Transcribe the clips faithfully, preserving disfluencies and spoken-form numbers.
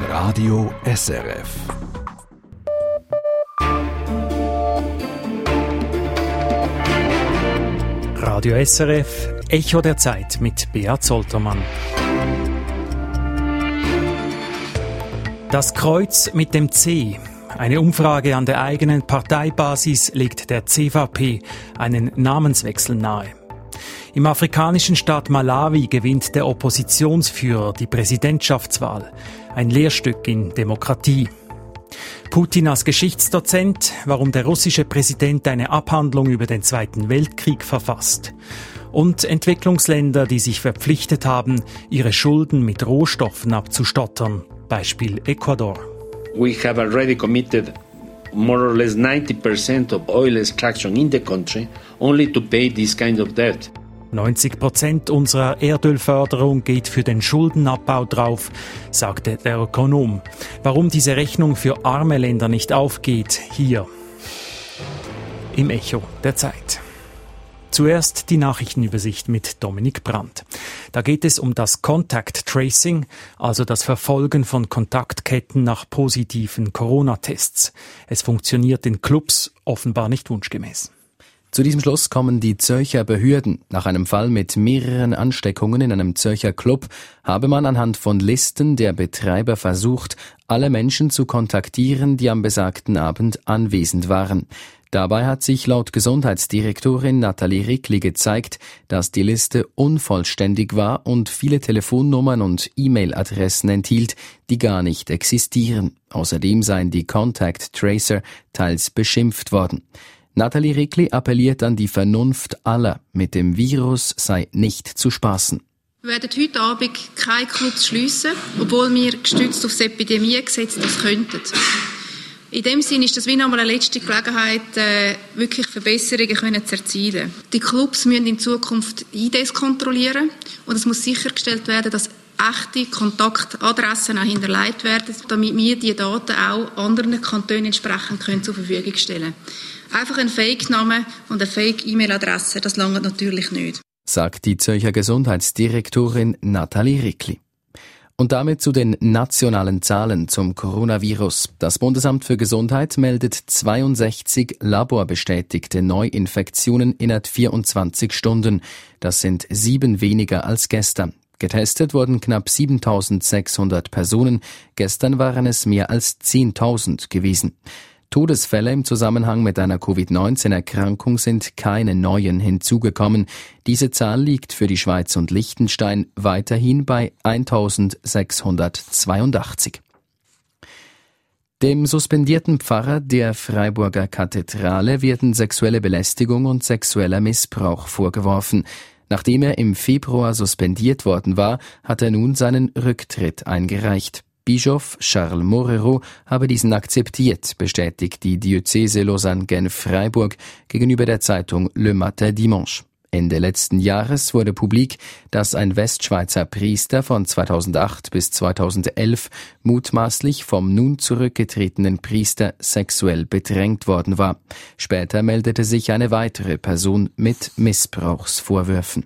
Radio S R F. Radio S R F, Echo der Zeit mit Beat Zoltermann. Das Kreuz mit dem C. Eine Umfrage an der eigenen Parteibasis legt der C V P einen Namenswechsel nahe. Im afrikanischen Staat Malawi gewinnt der Oppositionsführer die Präsidentschaftswahl. Ein Lehrstück in Demokratie. Putin als Geschichtsdozent, warum der russische Präsident eine Abhandlung über den Zweiten Weltkrieg verfasst. Und Entwicklungsländer, die sich verpflichtet haben, ihre Schulden mit Rohstoffen abzustottern. Beispiel Ecuador. We have already committed more or less ninety percent of oil extraction in the country only to pay this kind of debt. neunzig Prozent unserer Erdölförderung geht für den Schuldenabbau drauf, sagte der Ökonom. Warum diese Rechnung für arme Länder nicht aufgeht, hier im Echo der Zeit. Zuerst die Nachrichtenübersicht mit Dominik Brandt. Da geht es um das Contact Tracing, also das Verfolgen von Kontaktketten nach positiven Corona-Tests. Es funktioniert in Clubs offenbar nicht wunschgemäß. Zu diesem Schluss kommen die Zürcher Behörden. Nach einem Fall mit mehreren Ansteckungen in einem Zürcher Club habe man anhand von Listen der Betreiber versucht, alle Menschen zu kontaktieren, die am besagten Abend anwesend waren. Dabei hat sich laut Gesundheitsdirektorin Nathalie Rickli gezeigt, dass die Liste unvollständig war und viele Telefonnummern und E-Mail-Adressen enthielt, die gar nicht existieren. Außerdem seien die Contact Tracer teils beschimpft worden. Nathalie Rickli appelliert an die Vernunft aller. Mit dem Virus sei nicht zu spaßen. Wir werden heute Abend keine Clubs schliessen, obwohl wir gestützt auf das Epidemiegesetz das könnten. In dem Sinne ist das wie nochmal eine letzte Gelegenheit, äh, wirklich Verbesserungen können zu erzielen. Die Clubs müssen in Zukunft I Ds kontrollieren und es muss sichergestellt werden, dass echte Kontaktadressen auch hinterlegt werden, damit wir diese Daten auch anderen Kantonen entsprechend können zur Verfügung stellen können. Einfach ein Fake-Name und eine Fake-E-Mail-Adresse, das langt natürlich nicht. Sagt die Zürcher Gesundheitsdirektorin Nathalie Rickli. Und damit zu den nationalen Zahlen zum Coronavirus. Das Bundesamt für Gesundheit meldet zweiundsechzig laborbestätigte Neuinfektionen innerhalb vierundzwanzig Stunden. Das sind sieben weniger als gestern. Getestet wurden knapp siebentausendsechshundert Personen. Gestern waren es mehr als zehntausend gewesen. Todesfälle im Zusammenhang mit einer Covid neunzehn Erkrankung sind keine neuen hinzugekommen. Diese Zahl liegt für die Schweiz und Liechtenstein weiterhin bei eintausendsechshundertzweiundachtzig. Dem suspendierten Pfarrer der Freiburger Kathedrale werden sexuelle Belästigung und sexueller Missbrauch vorgeworfen. Nachdem er im Februar suspendiert worden war, hat er nun seinen Rücktritt eingereicht. Bischof Charles Morero habe diesen akzeptiert, bestätigt die Diözese Lausanne-Genf-Freiburg gegenüber der Zeitung Le Matin Dimanche. Ende letzten Jahres wurde publik, dass ein Westschweizer Priester von zweitausendacht bis zweitausendelf mutmaßlich vom nun zurückgetretenen Priester sexuell bedrängt worden war. Später meldete sich eine weitere Person mit Missbrauchsvorwürfen.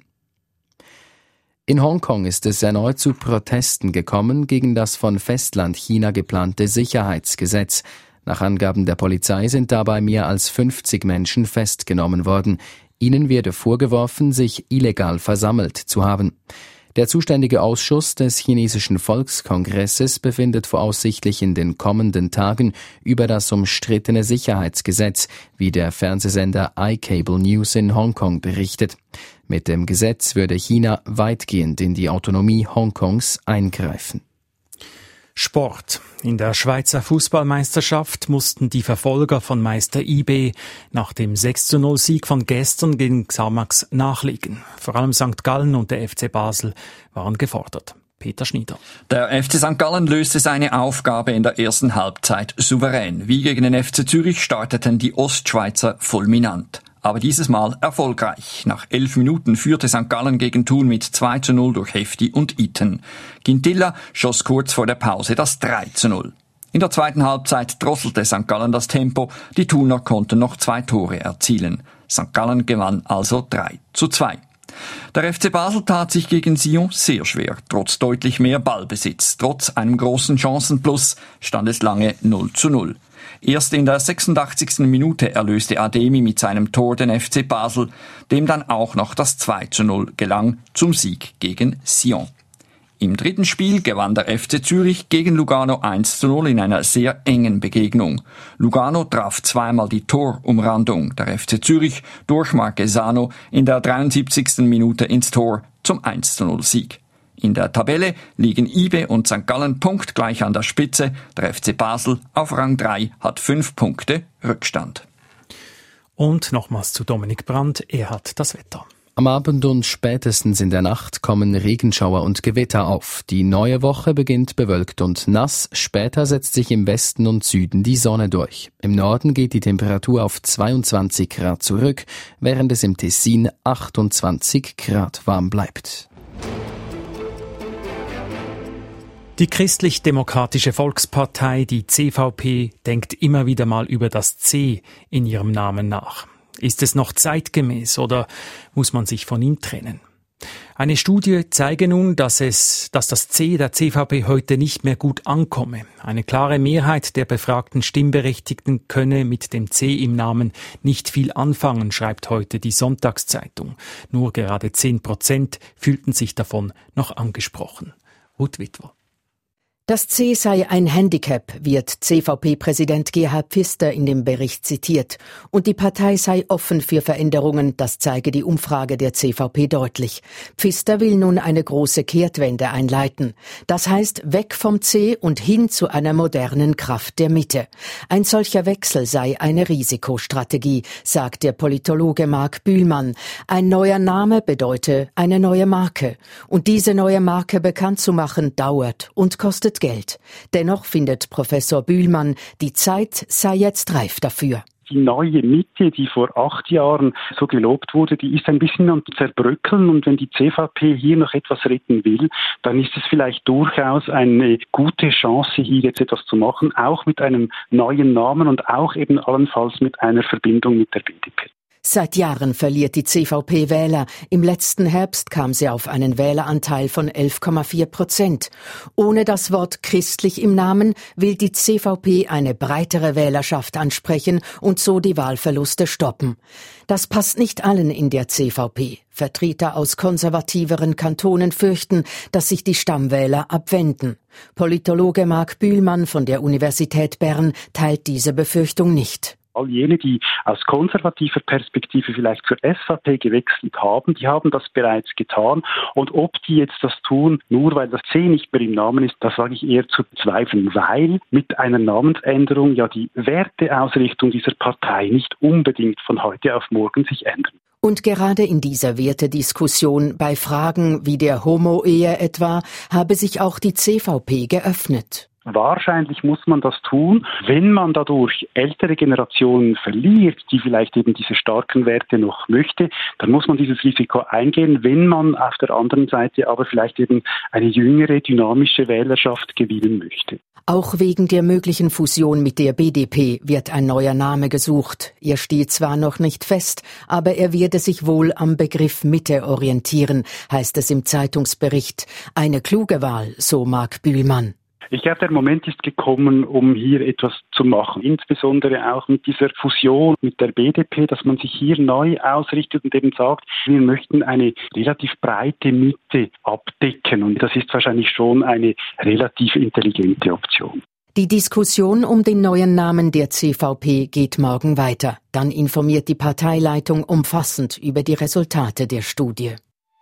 In Hongkong ist es erneut zu Protesten gekommen gegen das von Festlandchina geplante Sicherheitsgesetz. Nach Angaben der Polizei sind dabei mehr als fünfzig Menschen festgenommen worden. Ihnen werde vorgeworfen, sich illegal versammelt zu haben. Der zuständige Ausschuss des chinesischen Volkskongresses befindet voraussichtlich in den kommenden Tagen über das umstrittene Sicherheitsgesetz, wie der Fernsehsender iCable News in Hongkong berichtet. Mit dem Gesetz würde China weitgehend in die Autonomie Hongkongs eingreifen. Sport. In der Schweizer Fußballmeisterschaft mussten die Verfolger von Meister I B nach dem sechs zu null Sieg von gestern gegen Xamax nachlegen. Vor allem Sankt Gallen und der F C Basel waren gefordert. Peter Schnieder. Der F C Sankt Gallen löste seine Aufgabe in der ersten Halbzeit souverän. Wie gegen den F C Zürich starteten die Ostschweizer fulminant. Aber dieses Mal erfolgreich. Nach elf Minuten führte Sankt Gallen gegen Thun mit zwei zu null durch Hefti und Itten. Gintilla schoss kurz vor der Pause das drei zu null. In der zweiten Halbzeit drosselte Sankt Gallen das Tempo. Die Thuner konnten noch zwei Tore erzielen. Sankt Gallen gewann also drei zu zwei. Der F C Basel tat sich gegen Sion sehr schwer. Trotz deutlich mehr Ballbesitz, trotz einem großen Chancenplus stand es lange null zu null. Erst in der sechsundachtzigsten Minute erlöste Ademi mit seinem Tor den F C Basel, dem dann auch noch das zwei zu null gelang zum Sieg gegen Sion. Im dritten Spiel gewann der F C Zürich gegen Lugano eins zu null in einer sehr engen Begegnung. Lugano traf zweimal die Torumrandung. Der F C Zürich durch Marquesano in der dreiundsiebzigsten Minute ins Tor zum eins zu null Sieg. In der Tabelle liegen I B und Sankt Gallen punktgleich an der Spitze. Der F C Basel auf Rang drei hat fünf Punkte Rückstand. Und nochmals zu Dominik Brandt, er hat das Wetter. Am Abend und spätestens in der Nacht kommen Regenschauer und Gewitter auf. Die neue Woche beginnt bewölkt und nass. Später setzt sich im Westen und Süden die Sonne durch. Im Norden geht die Temperatur auf zweiundzwanzig Grad zurück, während es im Tessin achtundzwanzig Grad warm bleibt. Die Christlich-Demokratische Volkspartei, die C V P, denkt immer wieder mal über das C in ihrem Namen nach. Ist es noch zeitgemäß oder muss man sich von ihm trennen? Eine Studie zeige nun, dass es, dass das C der C V P heute nicht mehr gut ankomme. Eine klare Mehrheit der befragten Stimmberechtigten könne mit dem C im Namen nicht viel anfangen, schreibt heute die Sonntagszeitung. Nur gerade zehn Prozent fühlten sich davon noch angesprochen. Ruth Witwer. Das C sei ein Handicap, wird C V P-Präsident Gerhard Pfister in dem Bericht zitiert. Und die Partei sei offen für Veränderungen, das zeige die Umfrage der C V P deutlich. Pfister will nun eine große Kehrtwende einleiten. Das heißt, weg vom C und hin zu einer modernen Kraft der Mitte. Ein solcher Wechsel sei eine Risikostrategie, sagt der Politologe Marc Bühlmann. Ein neuer Name bedeute eine neue Marke. Und diese neue Marke bekannt zu machen, dauert und kostet Geld. Dennoch findet Professor Bühlmann, die Zeit sei jetzt reif dafür. Die neue Mitte, die vor acht Jahren so gelobt wurde, die ist ein bisschen am Zerbröckeln. Und wenn die C V P hier noch etwas retten will, dann ist es vielleicht durchaus eine gute Chance, hier jetzt etwas zu machen, auch mit einem neuen Namen und auch eben allenfalls mit einer Verbindung mit der B D P. Seit Jahren verliert die C V P Wähler. Im letzten Herbst kam sie auf einen Wähleranteil von elf Komma vier Prozent. Ohne das Wort christlich im Namen will die C V P eine breitere Wählerschaft ansprechen und so die Wahlverluste stoppen. Das passt nicht allen in der C V P. Vertreter aus konservativeren Kantonen fürchten, dass sich die Stammwähler abwenden. Politologe Marc Bühlmann von der Universität Bern teilt diese Befürchtung nicht. All jene, die aus konservativer Perspektive vielleicht zur S V P gewechselt haben, die haben das bereits getan. Und ob die jetzt das tun, nur weil das C nicht mehr im Namen ist, das wage ich eher zu bezweifeln, weil mit einer Namensänderung ja die Werteausrichtung dieser Partei nicht unbedingt von heute auf morgen sich ändern. Und gerade in dieser Wertediskussion, bei Fragen wie der Homo-Ehe etwa, habe sich auch die C V P geöffnet. Wahrscheinlich muss man das tun, wenn man dadurch ältere Generationen verliert, die vielleicht eben diese starken Werte noch möchte, dann muss man dieses Risiko eingehen, wenn man auf der anderen Seite aber vielleicht eben eine jüngere, dynamische Wählerschaft gewinnen möchte. Auch wegen der möglichen Fusion mit der B D P wird ein neuer Name gesucht. Er steht zwar noch nicht fest, aber er werde sich wohl am Begriff Mitte orientieren, heißt es im Zeitungsbericht. Eine kluge Wahl, so Marc Bühlmann. Ich glaube, der Moment ist gekommen, um hier etwas zu machen. Insbesondere auch mit dieser Fusion mit der B D P, dass man sich hier neu ausrichtet und eben sagt, wir möchten eine relativ breite Mitte abdecken. Und das ist wahrscheinlich schon eine relativ intelligente Option. Die Diskussion um den neuen Namen der C V P geht morgen weiter. Dann informiert die Parteileitung umfassend über die Resultate der Studie.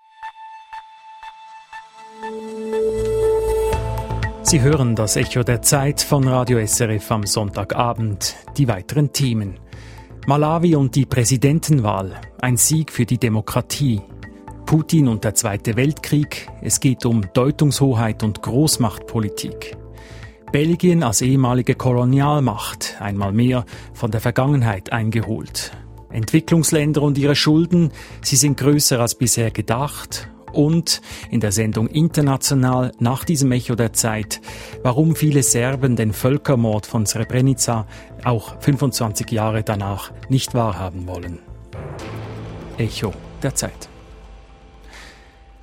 Sie hören das Echo der Zeit von Radio S R F am Sonntagabend. Die weiteren Themen. Malawi und die Präsidentenwahl. Ein Sieg für die Demokratie. Putin und der Zweite Weltkrieg. Es geht um Deutungshoheit und Großmachtpolitik. Belgien als ehemalige Kolonialmacht. Einmal mehr von der Vergangenheit eingeholt. Entwicklungsländer und ihre Schulden. Sie sind größer als bisher gedacht. Und in der Sendung International nach diesem Echo der Zeit, warum viele Serben den Völkermord von Srebrenica auch fünfundzwanzig Jahre danach nicht wahrhaben wollen. Echo der Zeit.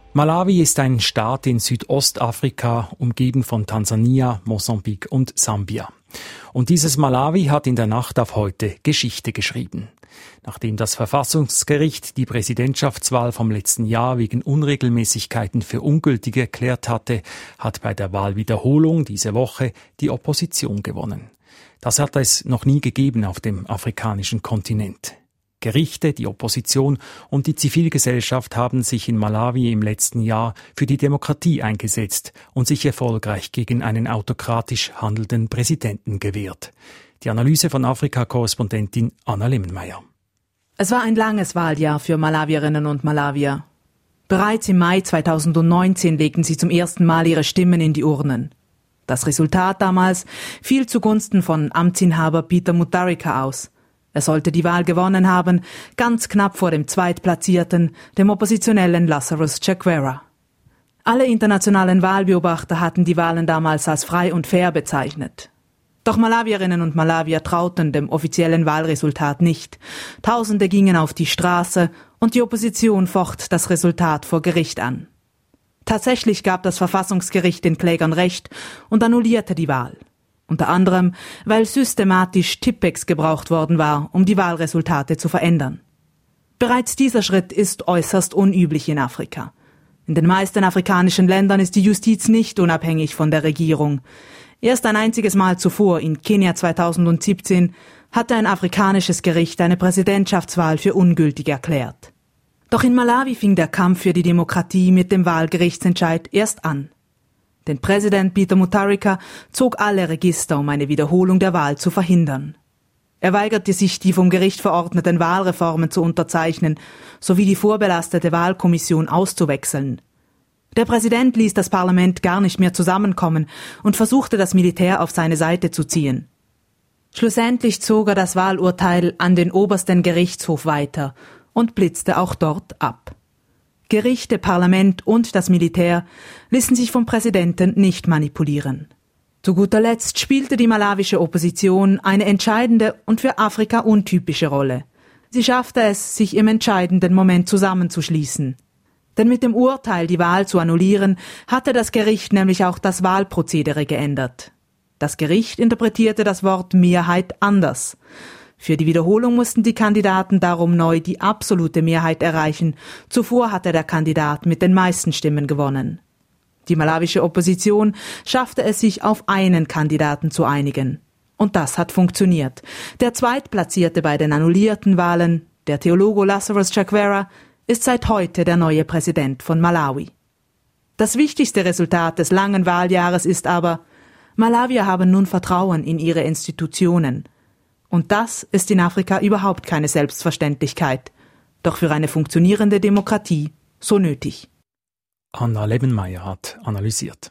Malawi ist ein Staat in Südostafrika, umgeben von Tansania, Mosambik und Sambia. Und dieses Malawi hat in der Nacht auf heute Geschichte geschrieben. Nachdem das Verfassungsgericht die Präsidentschaftswahl vom letzten Jahr wegen Unregelmäßigkeiten für ungültig erklärt hatte, hat bei der Wahlwiederholung diese Woche die Opposition gewonnen. Das hat es noch nie gegeben auf dem afrikanischen Kontinent. Gerichte, die Opposition und die Zivilgesellschaft haben sich in Malawi im letzten Jahr für die Demokratie eingesetzt und sich erfolgreich gegen einen autokratisch handelnden Präsidenten gewehrt. Die Analyse von Afrika-Korrespondentin Anna Lemmenmeier. Es war ein langes Wahljahr für Malawierinnen und Malawier. Bereits im Mai zweitausendneunzehn legten sie zum ersten Mal ihre Stimmen in die Urnen. Das Resultat damals fiel zugunsten von Amtsinhaber Peter Mutharika aus. Er sollte die Wahl gewonnen haben, ganz knapp vor dem Zweitplatzierten, dem oppositionellen Lazarus Chakwera. Alle internationalen Wahlbeobachter hatten die Wahlen damals als frei und fair bezeichnet. Doch Malawierinnen und Malawier trauten dem offiziellen Wahlresultat nicht. Tausende gingen auf die Straße und die Opposition focht das Resultat vor Gericht an. Tatsächlich gab das Verfassungsgericht den Klägern Recht und annullierte die Wahl. Unter anderem, weil systematisch Tippex gebraucht worden war, um die Wahlresultate zu verändern. Bereits dieser Schritt ist äußerst unüblich in Afrika. In den meisten afrikanischen Ländern ist die Justiz nicht unabhängig von der Regierung. Erst ein einziges Mal zuvor, in Kenia zweitausendsiebzehn, hatte ein afrikanisches Gericht eine Präsidentschaftswahl für ungültig erklärt. Doch in Malawi fing der Kampf für die Demokratie mit dem Wahlgerichtsentscheid erst an. Denn Präsident Peter Mutharika zog alle Register, um eine Wiederholung der Wahl zu verhindern. Er weigerte sich, die vom Gericht verordneten Wahlreformen zu unterzeichnen, sowie die vorbelastete Wahlkommission auszuwechseln. Der Präsident ließ das Parlament gar nicht mehr zusammenkommen und versuchte, das Militär auf seine Seite zu ziehen. Schlussendlich zog er das Wahlurteil an den obersten Gerichtshof weiter und blitzte auch dort ab. Gerichte, Parlament und das Militär ließen sich vom Präsidenten nicht manipulieren. Zu guter Letzt spielte die malawische Opposition eine entscheidende und für Afrika untypische Rolle. Sie schaffte es, sich im entscheidenden Moment zusammenzuschließen. Denn mit dem Urteil, die Wahl zu annullieren, hatte das Gericht nämlich auch das Wahlprozedere geändert. Das Gericht interpretierte das Wort Mehrheit anders. Für die Wiederholung mussten die Kandidaten darum neu die absolute Mehrheit erreichen. Zuvor hatte der Kandidat mit den meisten Stimmen gewonnen. Die malawische Opposition schaffte es, sich auf einen Kandidaten zu einigen. Und das hat funktioniert. Der Zweitplatzierte bei den annullierten Wahlen, der Theologe Lazarus Chakwera, ist seit heute der neue Präsident von Malawi. Das wichtigste Resultat des langen Wahljahres ist aber, Malawier haben nun Vertrauen in ihre Institutionen. Und das ist in Afrika überhaupt keine Selbstverständlichkeit, doch für eine funktionierende Demokratie so nötig. Anna Lemmenmeier hat analysiert.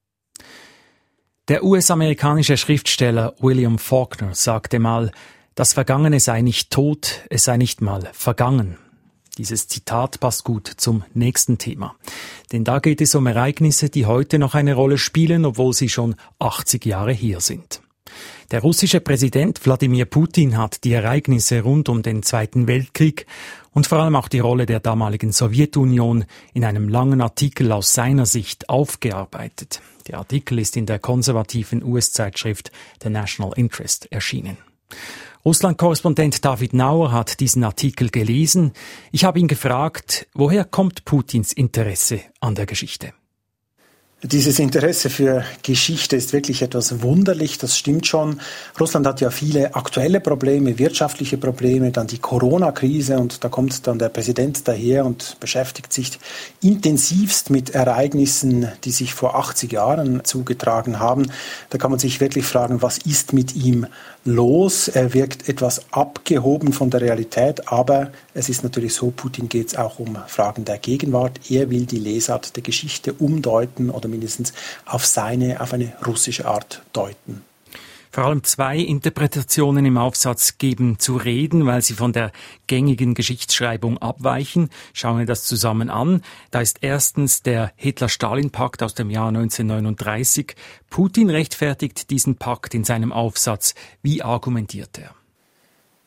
Der U S-amerikanische Schriftsteller William Faulkner sagte mal, das Vergangene sei nicht tot, es sei nicht mal vergangen. Dieses Zitat passt gut zum nächsten Thema. Denn da geht es um Ereignisse, die heute noch eine Rolle spielen, obwohl sie schon achtzig Jahre her sind. Der russische Präsident Wladimir Putin hat die Ereignisse rund um den Zweiten Weltkrieg und vor allem auch die Rolle der damaligen Sowjetunion in einem langen Artikel aus seiner Sicht aufgearbeitet. Der Artikel ist in der konservativen U S-Zeitschrift The National Interest erschienen. Russland-Korrespondent David Nauer hat diesen Artikel gelesen. Ich habe ihn gefragt, woher kommt Putins Interesse an der Geschichte? Dieses Interesse für Geschichte ist wirklich etwas wunderlich, das stimmt schon. Russland hat ja viele aktuelle Probleme, wirtschaftliche Probleme, dann die Corona-Krise und da kommt dann der Präsident daher und beschäftigt sich intensivst mit Ereignissen, die sich vor achtzig Jahren zugetragen haben. Da kann man sich wirklich fragen, was ist mit ihm los? Er wirkt etwas abgehoben von der Realität, aber es ist natürlich so, Putin geht es auch um Fragen der Gegenwart. Er will die Lesart der Geschichte umdeuten oder mindestens auf seine, auf eine russische Art deuten. Vor allem zwei Interpretationen im Aufsatz geben zu reden, weil sie von der gängigen Geschichtsschreibung abweichen. Schauen wir das zusammen an. Da ist erstens der Hitler-Stalin-Pakt aus dem Jahr neunzehnhundertneununddreißig. Putin rechtfertigt diesen Pakt in seinem Aufsatz. Wie argumentiert er?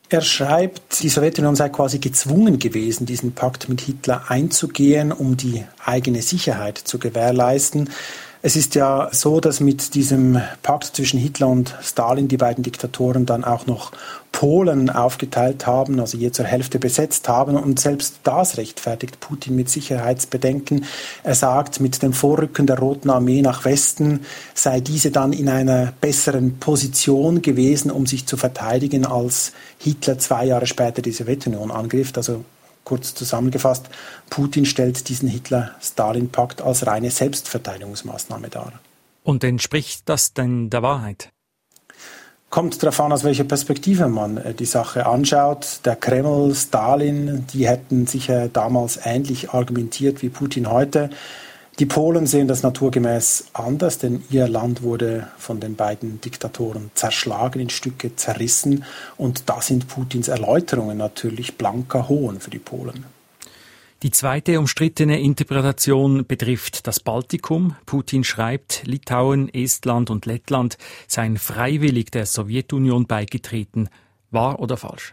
Er schreibt, die Sowjetunion sei quasi gezwungen gewesen, diesen Pakt mit Hitler einzugehen, um die eigene Sicherheit zu gewährleisten. Es ist ja so, dass mit diesem Pakt zwischen Hitler und Stalin die beiden Diktatoren dann auch noch Polen aufgeteilt haben, also je zur Hälfte besetzt haben. Und selbst das rechtfertigt Putin mit Sicherheitsbedenken. Er sagt, mit dem Vorrücken der Roten Armee nach Westen sei diese dann in einer besseren Position gewesen, um sich zu verteidigen, als Hitler zwei Jahre später die Sowjetunion angriff. Also kurz zusammengefasst, Putin stellt diesen Hitler-Stalin-Pakt als reine Selbstverteidigungsmaßnahme dar. Und entspricht das denn der Wahrheit? Kommt darauf an, aus welcher Perspektive man die Sache anschaut. Der Kreml, Stalin, die hätten sicher damals ähnlich argumentiert wie Putin heute. Die Polen sehen das naturgemäß anders, denn ihr Land wurde von den beiden Diktatoren zerschlagen, in Stücke zerrissen. Und da sind Putins Erläuterungen natürlich blanker Hohn für die Polen. Die zweite umstrittene Interpretation betrifft das Baltikum. Putin schreibt, Litauen, Estland und Lettland seien freiwillig der Sowjetunion beigetreten. Wahr oder falsch?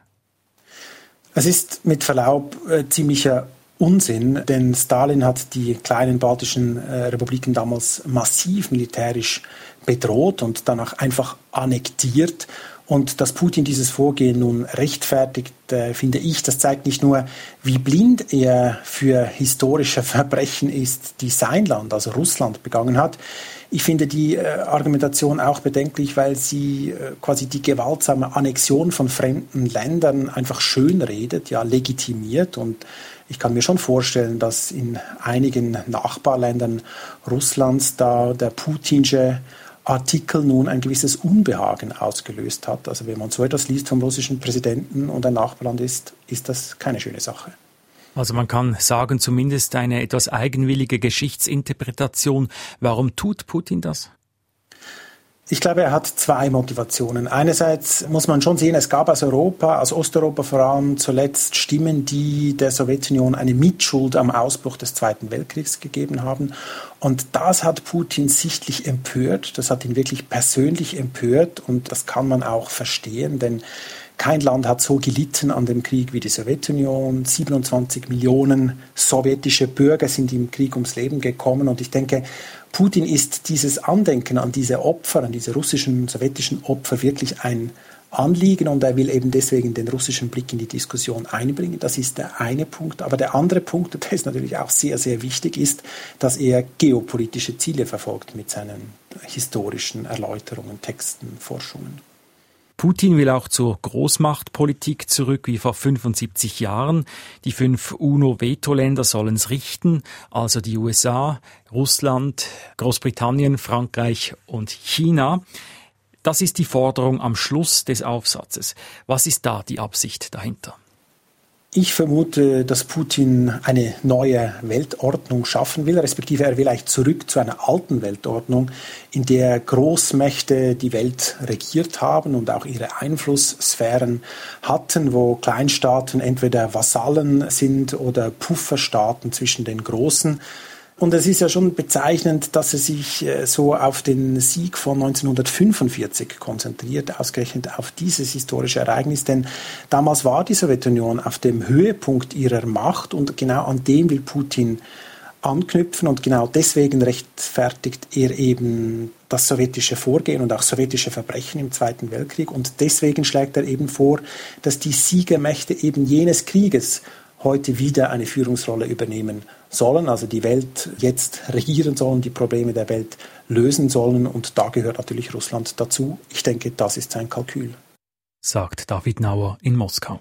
Es ist mit Verlaub äh, ziemlicher Unsinn, denn Stalin hat die kleinen baltischen äh, Republiken damals massiv militärisch bedroht und danach einfach annektiert. Und dass Putin dieses Vorgehen nun rechtfertigt, äh, finde ich, das zeigt nicht nur, wie blind er für historische Verbrechen ist, die sein Land, also Russland, begangen hat. Ich finde die äh, Argumentation auch bedenklich, weil sie äh, quasi die gewaltsame Annexion von fremden Ländern einfach schönredet, ja legitimiert. Und ich kann mir schon vorstellen, dass in einigen Nachbarländern Russlands da der putinsche Artikel nun ein gewisses Unbehagen ausgelöst hat. Also wenn man so etwas liest vom russischen Präsidenten und ein Nachbarland ist, ist das keine schöne Sache. Also man kann sagen, zumindest eine etwas eigenwillige Geschichtsinterpretation. Warum tut Putin das? Ich glaube, er hat zwei Motivationen. Einerseits muss man schon sehen, es gab aus Europa, aus Osteuropa vor allem zuletzt Stimmen, die der Sowjetunion eine Mitschuld am Ausbruch des Zweiten Weltkriegs gegeben haben. Und das hat Putin sichtlich empört. Das hat ihn wirklich persönlich empört. Und das kann man auch verstehen, denn kein Land hat so gelitten an dem Krieg wie die Sowjetunion. siebenundzwanzig Millionen sowjetische Bürger sind im Krieg ums Leben gekommen. Und ich denke, Putin ist dieses Andenken an diese Opfer, an diese russischen, sowjetischen Opfer wirklich ein Anliegen. Und er will eben deswegen den russischen Blick in die Diskussion einbringen. Das ist der eine Punkt. Aber der andere Punkt, der ist natürlich auch sehr, sehr wichtig, ist, dass er geopolitische Ziele verfolgt mit seinen historischen Erläuterungen, Texten, Forschungen. Putin will auch zur Großmachtpolitik zurück wie vor fünfundsiebzig Jahren. Die fünf UNO-Vetoländer sollen es richten, also die U S A, Russland, Großbritannien, Frankreich und China. Das ist die Forderung am Schluss des Aufsatzes. Was ist da die Absicht dahinter? Ich vermute, dass Putin eine neue Weltordnung schaffen will, respektive er will eigentlich zurück zu einer alten Weltordnung, in der Großmächte die Welt regiert haben und auch ihre Einflusssphären hatten, wo Kleinstaaten entweder Vasallen sind oder Pufferstaaten zwischen den Großen. Und es ist ja schon bezeichnend, dass er sich so auf den Sieg von neunzehnhundertfünfundvierzig konzentriert, ausgerechnet auf dieses historische Ereignis. Denn damals war die Sowjetunion auf dem Höhepunkt ihrer Macht und genau an dem will Putin anknüpfen. Und genau deswegen rechtfertigt er eben das sowjetische Vorgehen und auch sowjetische Verbrechen im Zweiten Weltkrieg. Und deswegen schlägt er eben vor, dass die Siegermächte eben jenes Krieges heute wieder eine Führungsrolle übernehmen sollen, also die Welt jetzt regieren sollen, die Probleme der Welt lösen sollen. Und da gehört natürlich Russland dazu. Ich denke, das ist sein Kalkül. Sagt David Nauer in Moskau.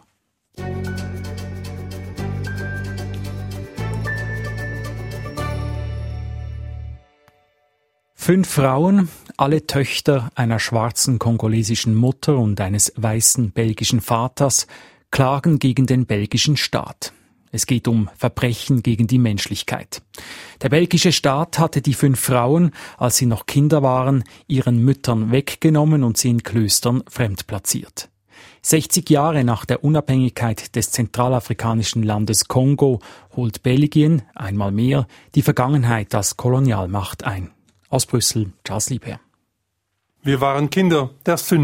Fünf Frauen, alle Töchter einer schwarzen kongolesischen Mutter und eines weißen belgischen Vaters, klagen gegen den belgischen Staat. Es geht um Verbrechen gegen die Menschlichkeit. Der belgische Staat hatte die fünf Frauen, als sie noch Kinder waren, ihren Müttern weggenommen und sie in Klöstern fremdplatziert. sechzig Jahre nach der Unabhängigkeit des zentralafrikanischen Landes Kongo holt Belgien, einmal mehr, die Vergangenheit als Kolonialmacht ein. Aus Brüssel, Charles Liebherr. Wir waren Kinder der Sünde.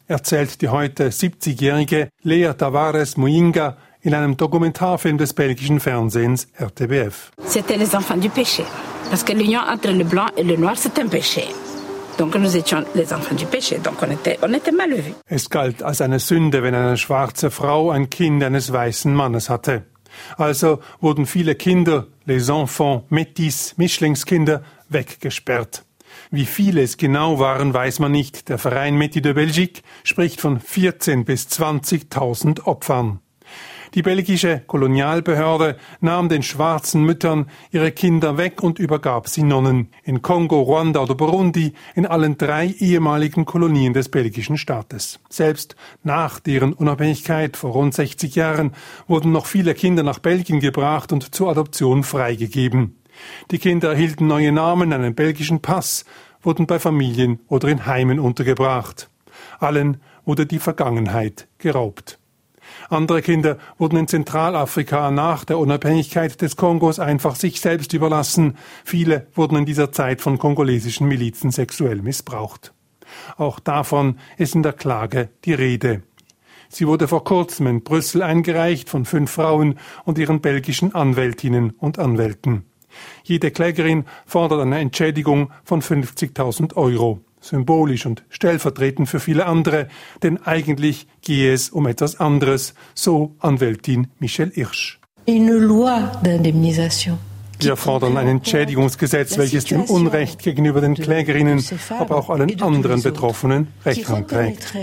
erzählt die heute siebzigjährige Lea Tavares Muyinga in einem Dokumentarfilm des belgischen Fernsehens R T B F. C'était les enfants du péché, parce que l'union entre le blanc et le noir c'est un péché. Donc nous étions les enfants du péché, donc on était, on était mal vus. Es galt als eine Sünde, wenn eine schwarze Frau ein Kind eines weißen Mannes hatte. Also wurden viele Kinder, les enfants métis, Mischlingskinder, weggesperrt. Wie viele es genau waren, weiß man nicht. Der Verein Métis de Belgique spricht von vierzehntausend bis zwanzigtausend Opfern. Die belgische Kolonialbehörde nahm den schwarzen Müttern ihre Kinder weg und übergab sie Nonnen. In Kongo, Ruanda oder Burundi, in allen drei ehemaligen Kolonien des belgischen Staates. Selbst nach deren Unabhängigkeit vor rund sechzig Jahren wurden noch viele Kinder nach Belgien gebracht und zur Adoption freigegeben. Die Kinder erhielten neue Namen, einen belgischen Pass, wurden bei Familien oder in Heimen untergebracht. Allen wurde die Vergangenheit geraubt. Andere Kinder wurden in Zentralafrika nach der Unabhängigkeit des Kongos einfach sich selbst überlassen. Viele wurden in dieser Zeit von kongolesischen Milizen sexuell missbraucht. Auch davon ist in der Klage die Rede. Sie wurde vor kurzem in Brüssel eingereicht von fünf Frauen und ihren belgischen Anwältinnen und Anwälten. Jede Klägerin fordert eine Entschädigung von fünfzigtausend Euro. Symbolisch und stellvertretend für viele andere, denn eigentlich gehe es um etwas anderes, so Anwältin Michelle Hirsch. Une loi d'indemnisation. Wir fordern ein Entschädigungsgesetz, welches dem Unrecht gegenüber den Klägerinnen, aber auch allen anderen Betroffenen Rechnung trägt.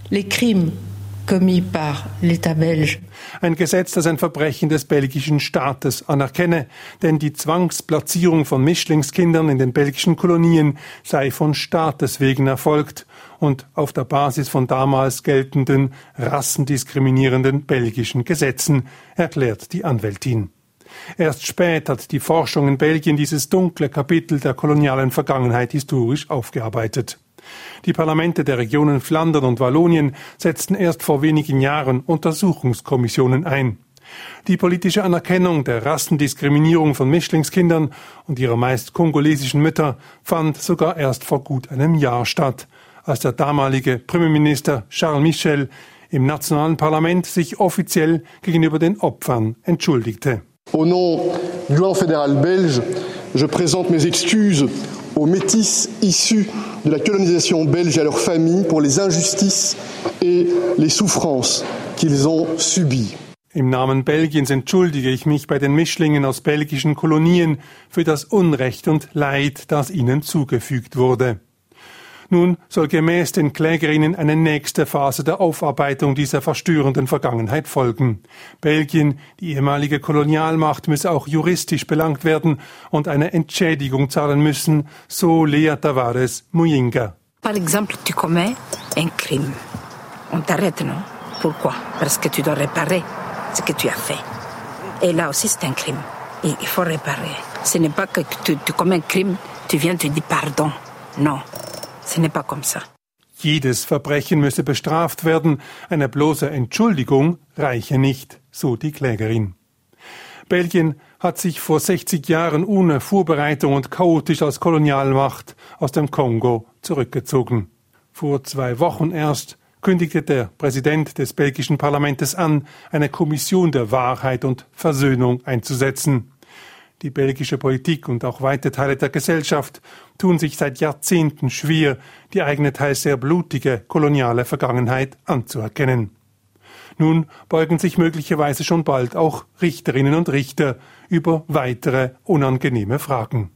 Ein Gesetz, das ein Verbrechen des belgischen Staates anerkenne, denn die Zwangsplatzierung von Mischlingskindern in den belgischen Kolonien sei von Staates wegen erfolgt und auf der Basis von damals geltenden rassendiskriminierenden belgischen Gesetzen, erklärt die Anwältin. Erst spät hat die Forschung in Belgien dieses dunkle Kapitel der kolonialen Vergangenheit historisch aufgearbeitet. Die Parlamente der Regionen Flandern und Wallonien setzten erst vor wenigen Jahren Untersuchungskommissionen ein. Die politische Anerkennung der Rassendiskriminierung von Mischlingskindern und ihrer meist kongolesischen Mütter fand sogar erst vor gut einem Jahr statt, als der damalige Premierminister Charles Michel im nationalen Parlament sich offiziell gegenüber den Opfern entschuldigte. Au nom du gouvernement fédéral belge, je présente mes excuses aux métis issus de la colonisation belge et à leurs familles pour les injustices et les souffrances qu'ils ont subies. Im Namen Belgiens entschuldige ich mich bei den Mischlingen aus belgischen Kolonien für das Unrecht und Leid, das ihnen zugefügt wurde. Nun soll gemäß den Klägerinnen eine nächste Phase der Aufarbeitung dieser verstörenden Vergangenheit folgen. Belgien, die ehemalige Kolonialmacht, müsse auch juristisch belangt werden und eine Entschädigung zahlen müssen, so Lea Tavares Muyinga. Par exemple, tu commets un crime. On t'arrête, non? Pourquoi? Parce que tu dois réparer ce que tu as fait. Et là aussi, c'est un crime. Et il faut réparer. Ce n'est pas que tu, tu commets un crime, tu viens, tu dis pardon. Non. Ce n'est pas comme ça. Jedes Verbrechen müsse bestraft werden, eine bloße Entschuldigung reiche nicht, so die Klägerin. Belgien hat sich vor sechzig Jahren ohne Vorbereitung und chaotisch als Kolonialmacht aus dem Kongo zurückgezogen. Vor zwei Wochen erst kündigte der Präsident des belgischen Parlaments an, eine Kommission der Wahrheit und Versöhnung einzusetzen. Die belgische Politik und auch weite Teile der Gesellschaft tun sich seit Jahrzehnten schwer, die eigene teils sehr blutige koloniale Vergangenheit anzuerkennen. Nun beugen sich möglicherweise schon bald auch Richterinnen und Richter über weitere unangenehme Fragen.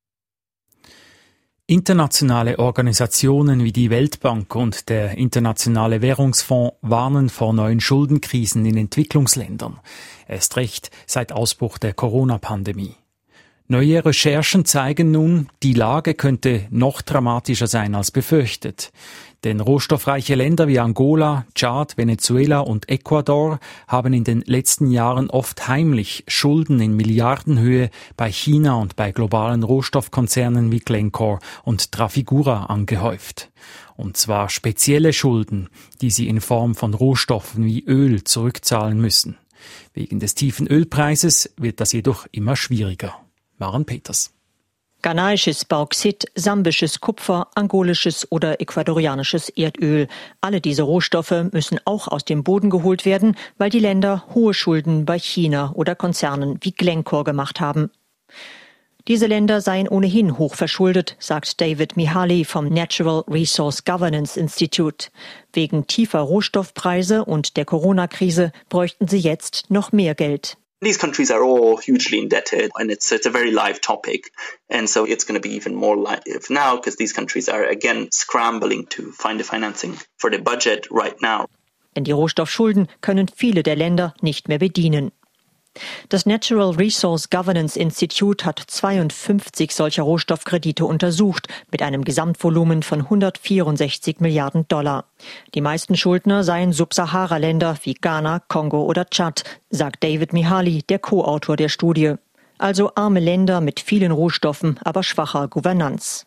Internationale Organisationen wie die Weltbank und der Internationale Währungsfonds warnen vor neuen Schuldenkrisen in Entwicklungsländern. Erst recht seit Ausbruch der Corona-Pandemie. Neue Recherchen zeigen nun, die Lage könnte noch dramatischer sein als befürchtet. Denn rohstoffreiche Länder wie Angola, Tschad, Venezuela und Ecuador haben in den letzten Jahren oft heimlich Schulden in Milliardenhöhe bei China und bei globalen Rohstoffkonzernen wie Glencore und Trafigura angehäuft. Und zwar spezielle Schulden, die sie in Form von Rohstoffen wie Öl zurückzahlen müssen. Wegen des tiefen Ölpreises wird das jedoch immer schwieriger. Maren Peters. Ghanaisches Bauxit, sambisches Kupfer, angolisches oder ecuadorianisches Erdöl. Alle diese Rohstoffe müssen auch aus dem Boden geholt werden, weil die Länder hohe Schulden bei China oder Konzernen wie Glencore gemacht haben. Diese Länder seien ohnehin hoch verschuldet, sagt David Mihaly vom Natural Resource Governance Institute. Wegen tiefer Rohstoffpreise und der Corona-Krise bräuchten sie jetzt noch mehr Geld. These countries are all hugely indebted and it's, it's a very live topic. And so it's going to be even more live now because these countries are again scrambling to find the financing for the budget right now. Denn die Rohstoffschulden können viele der Länder nicht mehr bedienen. Das Natural Resource Governance Institute hat zweiundfünfzig solcher Rohstoffkredite untersucht, mit einem Gesamtvolumen von hundertvierundsechzig Milliarden Dollar. Die meisten Schuldner seien Subsahara-Länder wie Ghana, Kongo oder Tschad, sagt David Mihaly, der Co-Autor der Studie. Also arme Länder mit vielen Rohstoffen, aber schwacher Gouvernanz.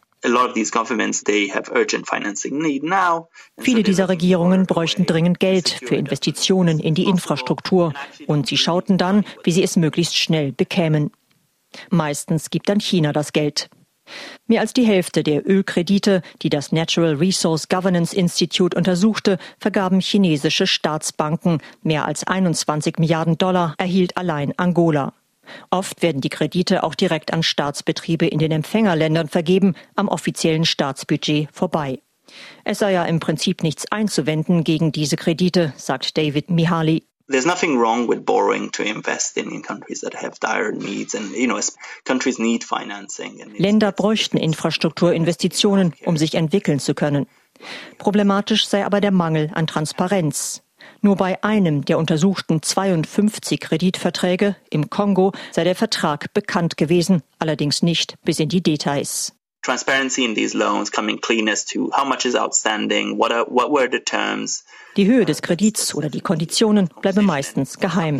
Viele dieser Regierungen bräuchten dringend Geld für Investitionen in die Infrastruktur und sie schauten dann, wie sie es möglichst schnell bekämen. Meistens gibt dann China das Geld. Mehr als die Hälfte der Ölkredite, die das Natural Resource Governance Institute untersuchte, vergaben chinesische Staatsbanken. Mehr als einundzwanzig Milliarden Dollar erhielt allein Angola. Oft werden die Kredite auch direkt an Staatsbetriebe in den Empfängerländern vergeben, am offiziellen Staatsbudget vorbei. Es sei ja im Prinzip nichts einzuwenden gegen diese Kredite, sagt David Mihaly. There's nothing wrong with borrowing to invest in, in countries that have dire needs and you know countries need financing. Länder bräuchten Infrastrukturinvestitionen, um sich entwickeln zu können. Problematisch sei aber der Mangel an Transparenz. Nur bei einem der untersuchten zweiundfünfzig Kreditverträge im Kongo sei der Vertrag bekannt gewesen, allerdings nicht bis in die Details. Transparency in these loans coming clean as to how much is outstanding, what are, what were the terms. Die Höhe des Kredits oder die Konditionen bleibe meistens geheim.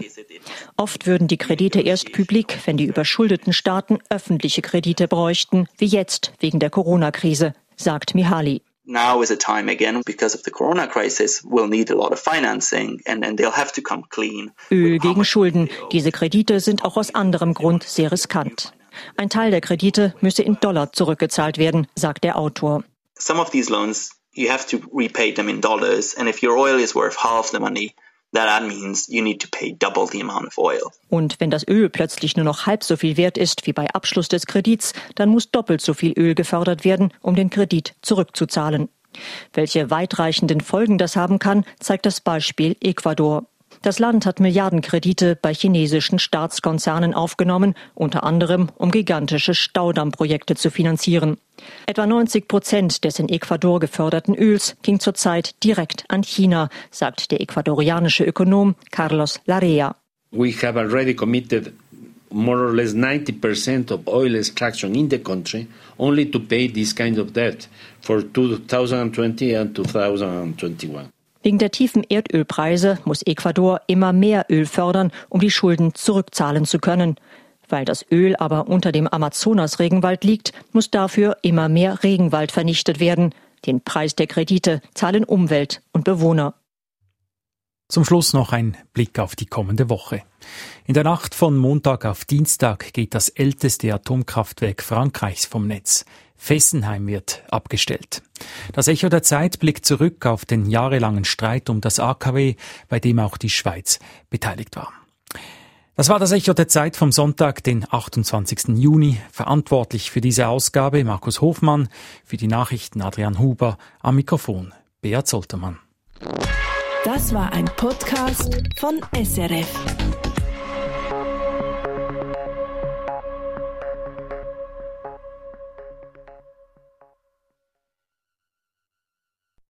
Oft würden die Kredite erst publik, wenn die überschuldeten Staaten öffentliche Kredite bräuchten, wie jetzt wegen der Corona-Krise, sagt Mihaly. Now is a time again, because of the corona crisis, we'll need a lot of financing and then they'll have to come clean. Öl gegen Schulden. Diese Kredite sind auch aus anderem Grund sehr riskant. Ein Teil der Kredite müsse in Dollar zurückgezahlt werden, sagt der Autor. Some of these loans, you have to repay them in dollars and if your oil is worth half the money, that means you need to pay double the amount of oil. Und wenn das Öl plötzlich nur noch halb so viel wert ist wie bei Abschluss des Kredits, dann muss doppelt so viel Öl gefördert werden, um den Kredit zurückzuzahlen. Welche weitreichenden Folgen das haben kann, zeigt das Beispiel Ecuador. Das Land hat Milliardenkredite bei chinesischen Staatskonzernen aufgenommen, unter anderem um gigantische Staudammprojekte zu finanzieren. Etwa neunzig Prozent des in Ecuador geförderten Öls ging zurzeit direkt an China, sagt der ecuadorianische Ökonom Carlos Larrea. We have already committed more or less ninety percent of oil extraction in the country only to pay this kind of debt for twenty twenty and twenty twenty-one. Wegen der tiefen Erdölpreise muss Ecuador immer mehr Öl fördern, um die Schulden zurückzahlen zu können. Weil das Öl aber unter dem Amazonas-Regenwald liegt, muss dafür immer mehr Regenwald vernichtet werden. Den Preis der Kredite zahlen Umwelt und Bewohner. Zum Schluss noch ein Blick auf die kommende Woche. In der Nacht von Montag auf Dienstag geht das älteste Atomkraftwerk Frankreichs vom Netz. Fessenheim wird abgestellt. Das Echo der Zeit blickt zurück auf den jahrelangen Streit um das A K W, bei dem auch die Schweiz beteiligt war. Das war das Echo der Zeit vom Sonntag, den achtundzwanzigsten Juni. Verantwortlich für diese Ausgabe Markus Hofmann, für die Nachrichten Adrian Huber, am Mikrofon Beat Zoltermann. Das war ein Podcast von S R F.